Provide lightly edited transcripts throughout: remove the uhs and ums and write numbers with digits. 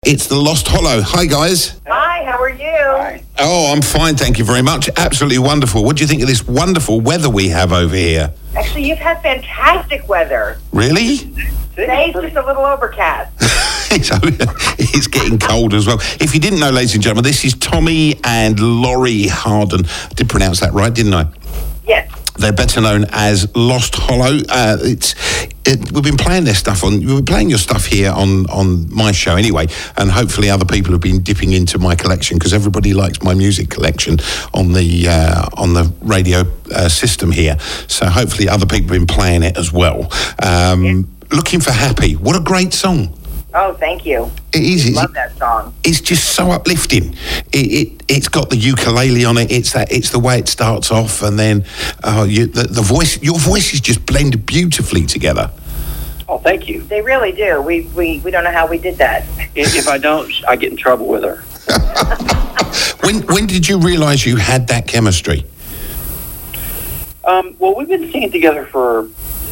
It's the Lost Hollow. Hi, guys. Hi, how are you? Hi. Oh, I'm fine, thank you very much. Absolutely wonderful. What do you think of this wonderful weather we have over here? Actually, you've had fantastic weather. Really? Today's just a little overcast. It's getting cold as well. If you didn't know, ladies and gentlemen, this is Tommy and Laurie Harden. I did pronounce that right, didn't I? Yes. They're better known as Lost Hollow. We've been playing their stuff we've been playing your stuff here on my show anyway, and hopefully other people have been dipping into my collection because everybody likes my music collection on the radio system here. So hopefully other people have been playing it as well. Looking for Happy. What a great song. Oh, thank you. It is. I love that song. It's just so uplifting. It's got the ukulele on it. It's the way it starts off, and then the voice. Your voices just blend beautifully together. Oh, thank you. They really do. We don't know how we did that. If I don't, I get in trouble with her. When did you realise you had that chemistry? Well, we've been singing together for.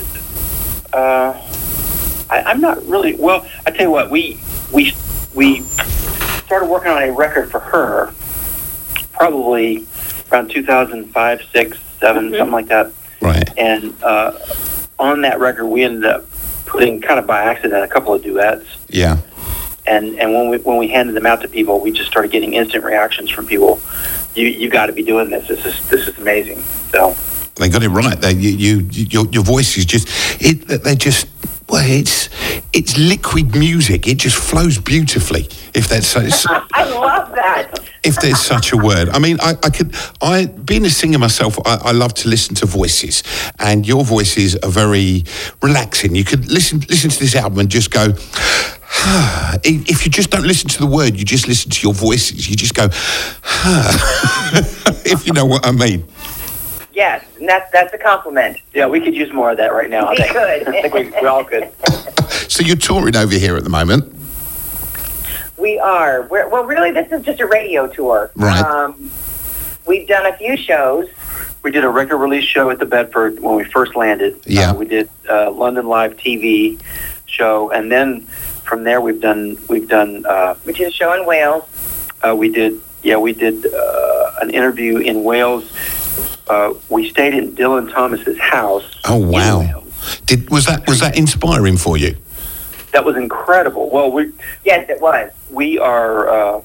I'm not really. Well, I tell you what, we started working on a record for her probably around 2005, 6, 7, something like that. Right. And on that record, we ended up putting, kind of by accident, a couple of duets. Yeah. And when we handed them out to people, we just started getting instant reactions from people. You got to be doing this. This is amazing. So they got it right. Your voice is just they're just. Well, it's liquid music. It just flows beautifully. If that's so, I love that. If there's such a word. I mean, I being a singer myself, I love to listen to voices, and your voices are very relaxing. You could listen to this album and just go. If you just don't listen to the word, you just listen to your voices. You just go. If you know what I mean. Yes, and that's a compliment. Yeah, we could use more of that right now. We could. I think we all could. So you're touring over here at the moment? We are. Well, really, this is just a radio tour. Right. We've done a few shows. We did a record release show at the Bedford when we first landed. Yeah. We did London Live TV show, and then from there we've done. We did a show in Wales. We did an interview in Wales. We stayed in Dylan Thomas's house. Oh wow! Was that inspiring for you? That was incredible. Well, yes, it was. We are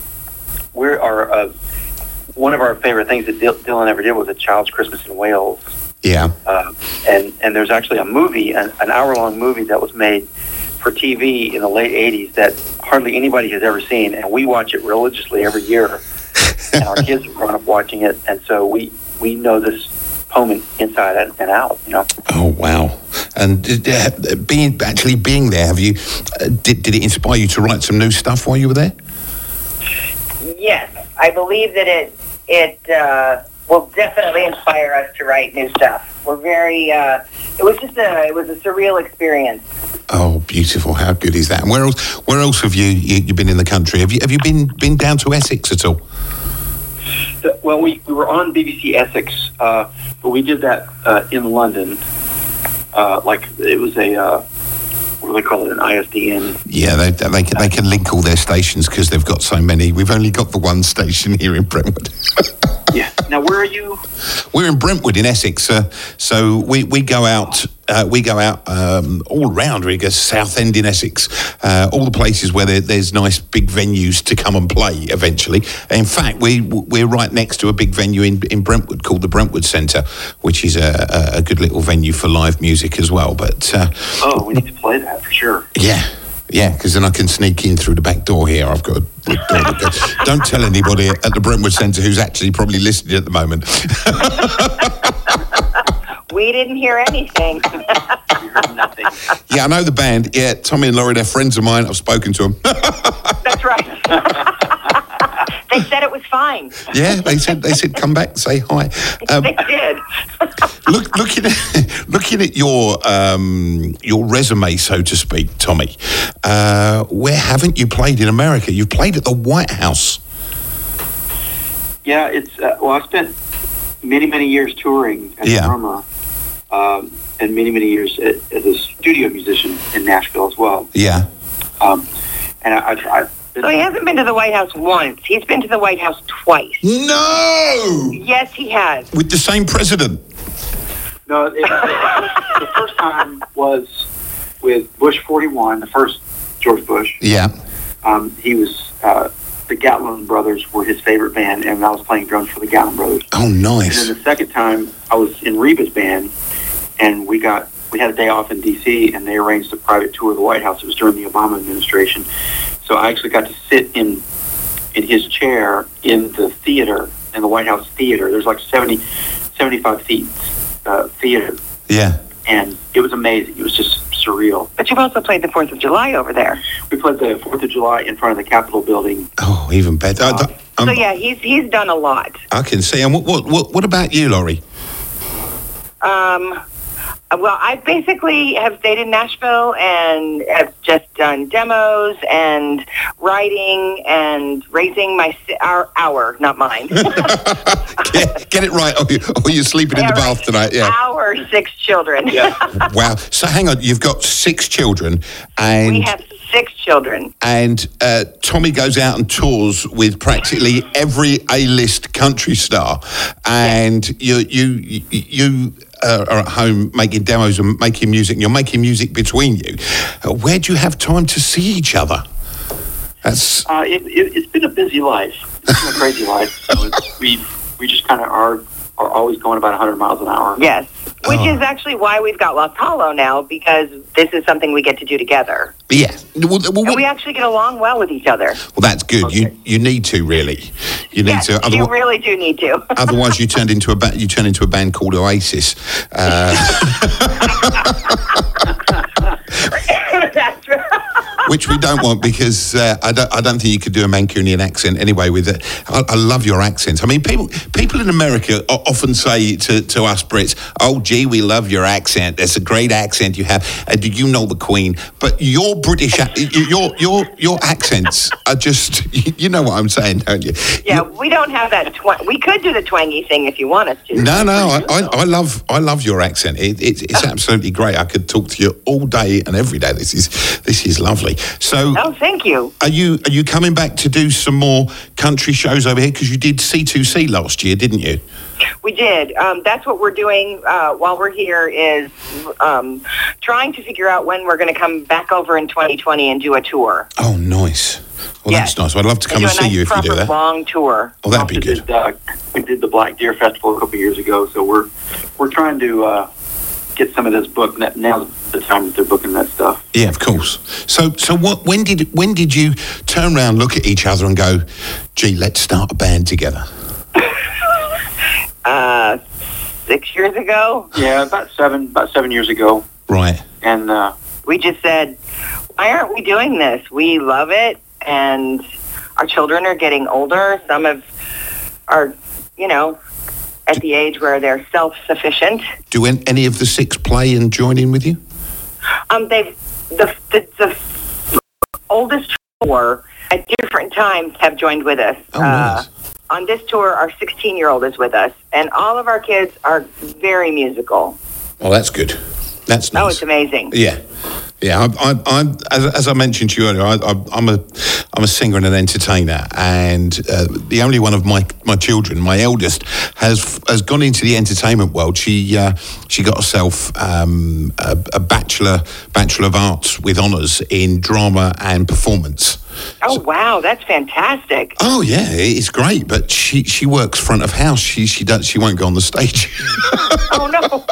one of our favorite things that Dylan ever did was A Child's Christmas in Wales. Yeah. And there's actually a movie, an hour-long movie that was made for TV in the late '80s that hardly anybody has ever seen, and we watch it religiously every year. And our kids have grown up watching it, and so we know this poem inside and out, you know. Oh wow! And being there, have you? Did it inspire you to write some new stuff while you were there? Yes, I believe that it will definitely inspire us to write new stuff. We're very. It was a surreal experience. Oh, beautiful! How good is that? And where else have you been in the country? Have you been down to Essex at all? Well, we were on BBC Essex, but we did that in London. Like it was what do they call it, an ISDN? Yeah, they can link all their stations because they've got so many. We've only got the one station here in Brentwood. Yeah. Now, where are you? We're in Brentwood in Essex. So we go out. All around. We go Southend in Essex, all the places where there's nice big venues to come and play eventually. In fact, we're right next to a big venue in Brentwood called the Brentwood Centre, which is a good little venue for live music as well. But we need to play that for sure. Yeah, because then I can sneak in through the back door here. I've got a door that goes. Don't tell anybody at the Brentwood Centre who's actually probably listening at the moment. We didn't hear anything. Nothing. Yeah, I know the band. Yeah, Tommy and Laurie, they're friends of mine. I've spoken to them. That's right. They said it was fine. Yeah, they said come back and say hi. They did. Looking at your resume, so to speak, Tommy, where haven't you played in America? You've played at the White House. Yeah, it's I spent many years touring as a drummer, and many years as a studio musician in Nashville as well. Yeah. And I So he hasn't been to the White House once. He's been to the White House twice. No! Yes, he has. With the same president? No, the first time was with Bush 41, the first George Bush. Yeah. He was, the Gatlin Brothers were his favorite band, and I was playing drums for the Gatlin Brothers. Oh, nice. And then the second time, I was in Reba's band, and we had a day off in D.C., and they arranged a private tour of the White House. It was during the Obama administration. So I actually got to sit in his chair in the theater, in the White House theater. There's like 75 seats theater. Yeah. And it was amazing. It was just surreal. But you've also played the 4th of July over there. We played the 4th of July in front of the Capitol building. Oh, even better. So yeah, he's done a lot. I can see. And what about you, Laurie? Well, I basically have stayed in Nashville and have just done demos and writing and raising our not mine. Get it right, or you're sleeping in the bath tonight. Yeah. Our 6 children. Yeah. Wow. So hang on, you've got 6 children, and We have 6 children. And Tommy goes out and tours with practically every A-list country star, and you are at home making demos and making music. And you're making music between you. Where do you have time to see each other? That's It's been a busy life. It's been a crazy life. So we just kind of are always going about 100 miles an hour. Yes. Which is actually why we've got Lost Hollow now, because this is something we get to do together. yeah. Well, And we actually get along well with each other. well, that's good. Okay. You need to really. You need Yes, to. you really do need to. Otherwise, you turn into a band called Oasis. That's right. Which we don't want, because I don't think you could do a Mancunian accent anyway. With it, I love your accents. I mean, people in America often say to us Brits, "Oh, gee, we love your accent. It's a great accent you have. Do you know the Queen?" But your British, your accents are just, you know what I'm saying, don't you? Yeah, we don't have that. We could do the twangy thing if you want us to. No, I love your accent. It's absolutely great. I could talk to you all day and every day. This is lovely. So, Oh, thank you. are you coming back to do some more country shows over here? Because you did C2C last year, didn't you? We did. That's what we're doing while we're here, is trying to figure out when we're going to come back over in 2020 and do a tour. Oh, nice. Well, Yes. that's nice. I'd love to come and see you if you do that. Long tour. Oh, that'd be good. We did the Black Deer Festival a couple years ago, so we're trying to get some of this booked. Now's the time that they're booking that stuff. Yeah, of course. So when did you turn around, look at each other, and go, "Gee, let's start a band together"? 6 years ago, Yeah, about seven years ago, Right. and we just said, why aren't we doing this? We love it, and our children are getting older. Some are, at the age where they're self-sufficient. Do any of the 6 play and join in with you? The oldest 4 at different times have joined with us. Oh, nice. On this tour, our 16-year-old is with us, and all of our kids are very musical. Oh, that's good. That's nice. Oh, it's amazing. Yeah. I'm as I mentioned to you earlier, I'm a singer and an entertainer, and the only one of my children, my eldest, has gone into the entertainment world. She got herself a bachelor of arts with honours in drama and performance. Oh, wow, that's fantastic. Oh yeah, it's great, but she works front of house. She won't go on the stage. Oh, no.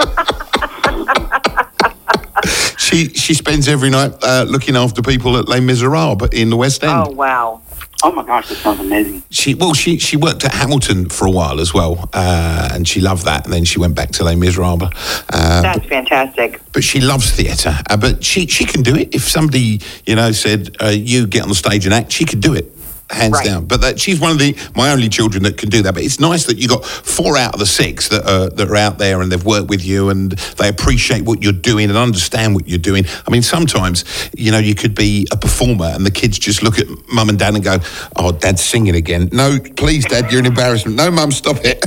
She spends every night looking after people at Les Miserables in the West End. Oh, wow. oh my gosh, that sounds amazing. She worked at Hamilton for a while as well, and she loved that. And then she went back to Les Miserables. That's fantastic. But she loves theatre. But she can do it. If somebody said you get on the stage and act, she could do it. Hands down. But she's one of my only children that can do that. But it's nice that you got 4 out of the 6 that are out there and they've worked with you and they appreciate what you're doing and understand what you're doing. I mean, sometimes, you could be a performer and the kids just look at mum and dad and go, "Oh, dad's singing again." "No, please, dad, you're an embarrassment." "No, mum, stop it."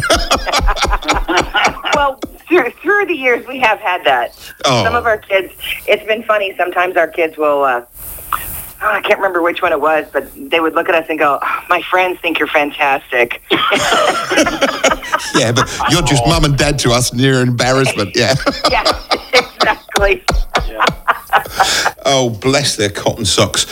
Well, through the years, we have had that. Oh. Some of our kids, it's been funny. Sometimes our kids will I can't remember which one it was, but they would look at us and go, oh, my friends think you're fantastic. Yeah, but you're just mum and dad to us, near embarrassment. Yeah. Yeah, exactly. Yeah. Oh, bless their cotton socks.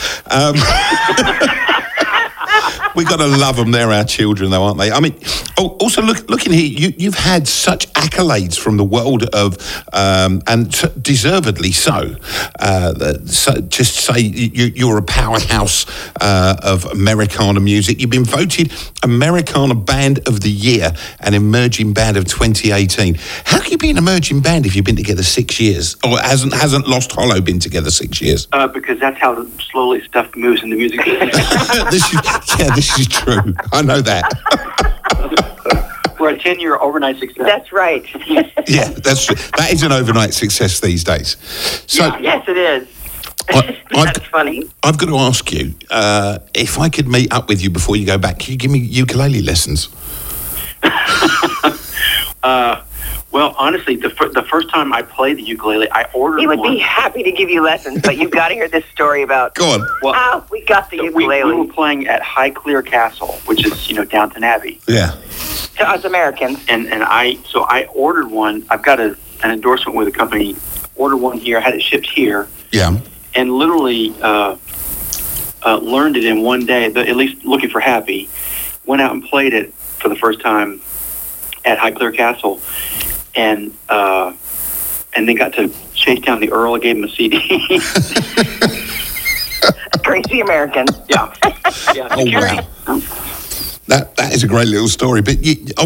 We got to love them. They're our children, though, aren't they? I mean, also looking here, you've had such accolades from the world of, and deservedly so. Just say you're a powerhouse of Americana music. You've been voted Americana Band of the Year and Emerging Band of 2018. How can you be an emerging band if you've been together 6 years, or hasn't Lost Hollow been together 6 years? Because that's how slowly stuff moves in the music business. This is true. I know that. We're a 10-year overnight success. That's right. Yeah, that's true. That is an overnight success these days. So, Yes, it is. That's funny. I've got to ask you, if I could meet up with you before you go back, can you give me ukulele lessons? Well, honestly, the first time I played the ukulele, I ordered He would one. be happy to give you lessons, but you've got to hear this story about Go on. Well, how we got the we ukulele. were playing at Highclere Castle, which is, Downton Abbey. Yeah. To us Americans. And I ordered one. I've got an endorsement with a company. Ordered one here, had it shipped here, Yeah. and literally learned it in one day, at least looking for Happy. Went out and played it for the first time at Highclere Castle, and then got to chase down the Earl. I gave him a CD. Crazy Americans. Yeah. Oh, wow. That is a great little story. But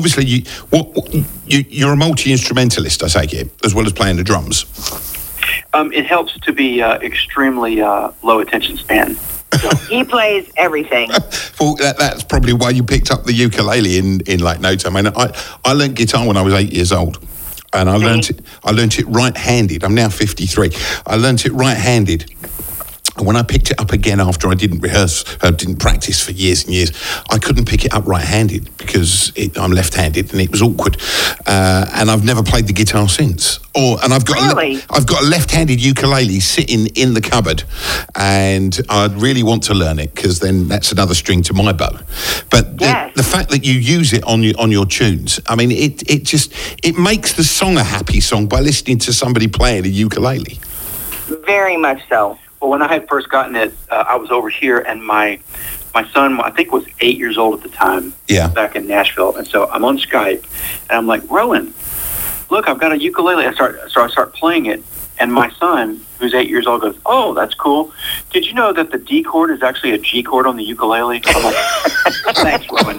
you're a multi-instrumentalist, I take it, as well as playing the drums. It helps to be extremely low attention span. So. He plays everything. Well, that's probably why you picked up the ukulele in like no time. I mean, I learned guitar when I was 8 years old, and I learned it right-handed. I'm now 53. I learned it right-handed. And when I picked it up again after I didn't practice for years and years, I couldn't pick it up right-handed because I'm left-handed and it was awkward. And I've never played the guitar since. I've got a left-handed ukulele sitting in the cupboard, and I'd really want to learn it because then that's another string to my bow. But the fact that you use it on your tunes, I mean, it makes the song a happy song by listening to somebody playing a ukulele. Very much so. Well, when I had first gotten it, I was over here, and my son, I think, was 8 years old at the time, back in Nashville. And so I'm on Skype, and I'm like, Rowan, look, I've got a ukulele. I start playing it, and my son, who's 8 years old, goes, oh, that's cool. Did you know that the D chord is actually a G chord on the ukulele? I'm like, thanks, Rowan.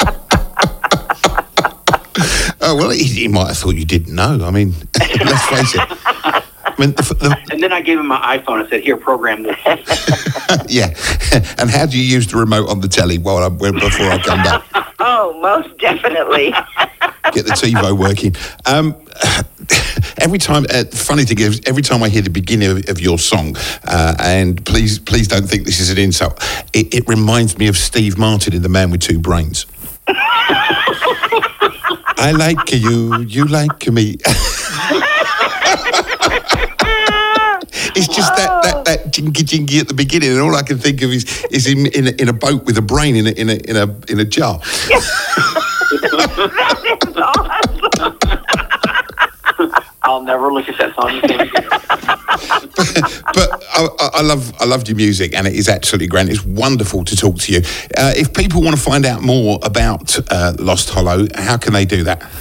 Oh, well, he might have thought you didn't know. I mean, let's face it. And then I gave him my iPhone and said, here, program this. Yeah. And how do you use the remote on the telly before I come back? Oh, most definitely. Get the TiVo working. Every time, funny thing is, every time I hear the beginning of your song, and please don't think this is an insult, it reminds me of Steve Martin in The Man with Two Brains. I like you, you like me. It's just that jingy at the beginning, and all I can think of is in a boat with a brain in a jar. That is awesome. I'll never look at that song again. But I loved your music, and it is absolutely great. It's wonderful to talk to you. If people want to find out more about Lost Hollow, how can they do that?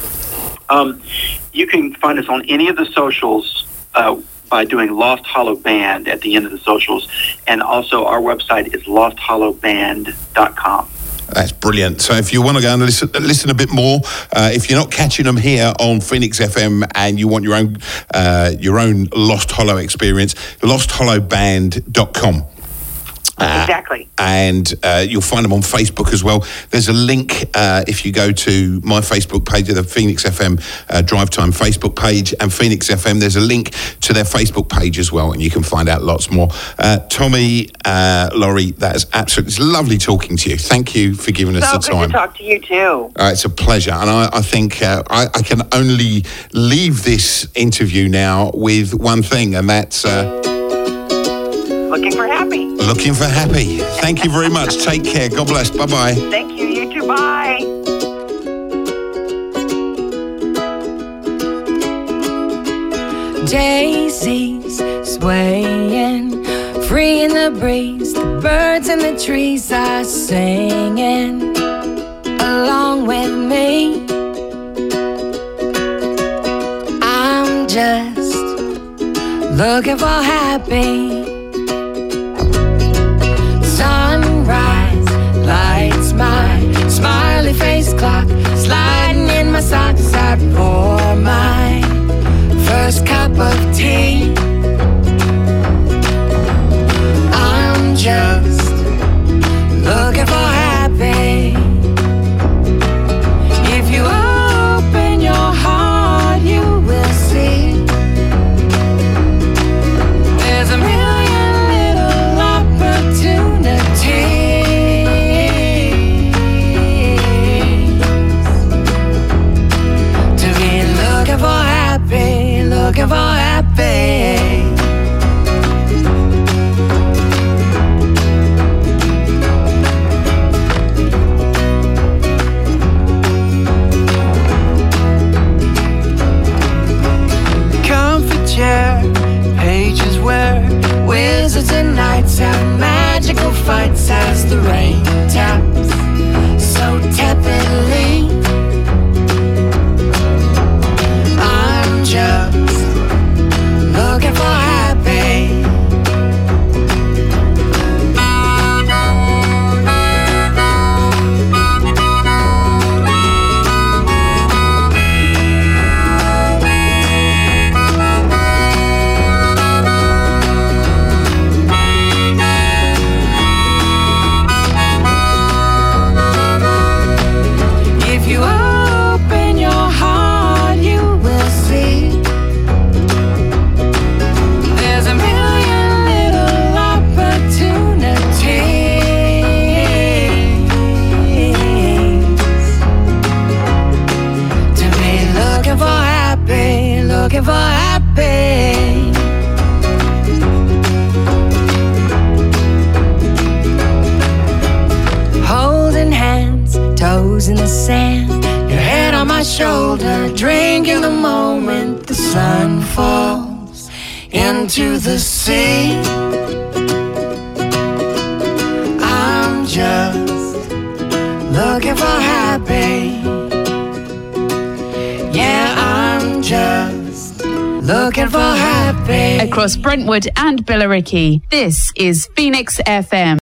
You can find us on any of the socials by doing Lost Hollow Band at the end of the socials, and also our website is losthollowband.com. That's brilliant. So if you want to go and listen a bit more, if you're not catching them here on Phoenix FM and you want your own Lost Hollow experience, losthollowband.com. Exactly. And you'll find them on Facebook as well. There's a link if you go to my Facebook page, the Phoenix FM Drive Time Facebook page, and Phoenix FM, there's a link to their Facebook page as well, and you can find out lots more. Tommy, Laurie, that is absolutely, it's lovely talking to you. Thank you for giving us the time. So good to talk to you too. It's a pleasure, and I think I can only leave this interview now with one thing, and that's... Looking for happy. Looking for happy. Thank you very much. Take care. God bless. Bye-bye. Thank you. You too. Bye. Daisies swaying, free in the breeze. The birds in the trees are singing along with me. I'm just looking for happy. Sunrise lights my smiley face clock, sliding in my socks. I pour my first cup of tea. I'm just looking for happy. If you open your heart, you will see there's a million little opportunities to be looking for happy, looking for happy. Pages where wizards and knights have magical fights as the rain taps so tepidly. I'm just looking for happy. Looking for happy. Holding hands, toes in the sand, your head on my shoulder, drinking the moment the sun falls into the sea. I'm just looking for happy. Yeah, I'm just looking for happy. Across Brentwood and Billericay, this is Phoenix FM.